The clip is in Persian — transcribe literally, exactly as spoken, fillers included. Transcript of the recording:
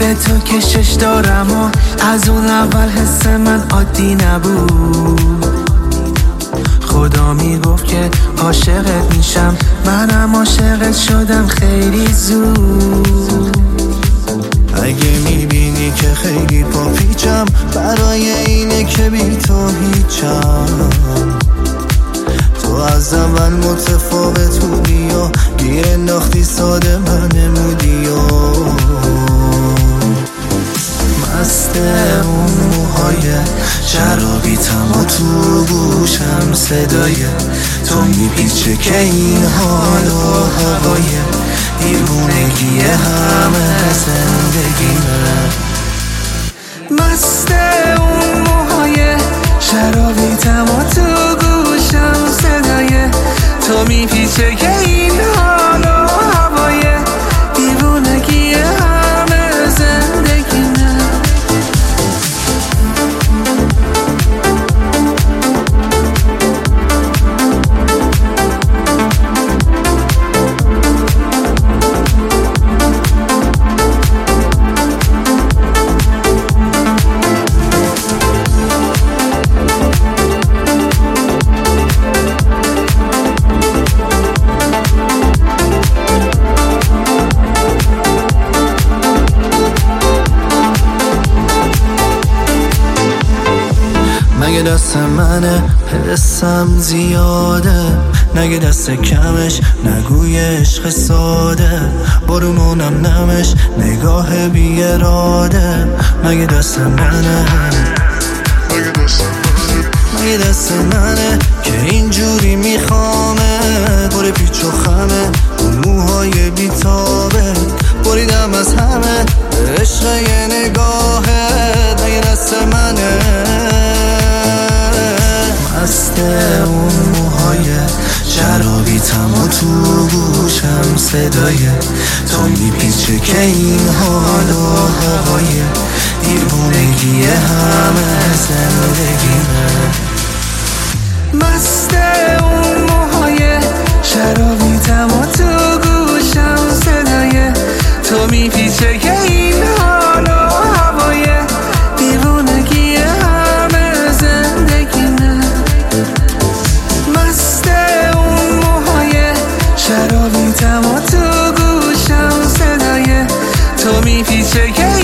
به تو کشش دارم و از اون اول حس من عادی نبود. خدا میگفت که عاشقت میشم، منم عاشقت شدم خیلی زود. اگه میبینی که خیلی پاپیچم، برای اینه که بی تو هیچم. تو از اول متفاوت بودی و گیر انداختی ساده من نمودی و مست اون موهای شرابیتم و تو گوشم صدای تو میپیچه که این حال و هوای دیوونگی همه زندگیمه. مست اون موهای شرابیتم و تو گوشم صدای تو میپیچه که این حال و هوای دیوونگی همه زندگیمه. نگه دست منه حسم زیاده، نگه دست کمش نگوی عشق ساده، بارونم نمش نگاه بی اراده. نگه دست منه نگه دست منه که اینجوری میخوامه، پر پیچ و خمه اون موهای بیتابه، بریدم از همه عشق یه نگاهه. نگه دست منه مست اون موهای شرابیتم و تو گوشم صدای تو میپیچه که این حال و هوای دیوونگی همه زندگیمه. مست اون موهای شرابیتم و تو گوشم صدای تو میپیچه که این حال و هوای دیوونگی همه زندگیمه. مست اون موهای شرابیتم و تو گوشم صدای تو میپیچه که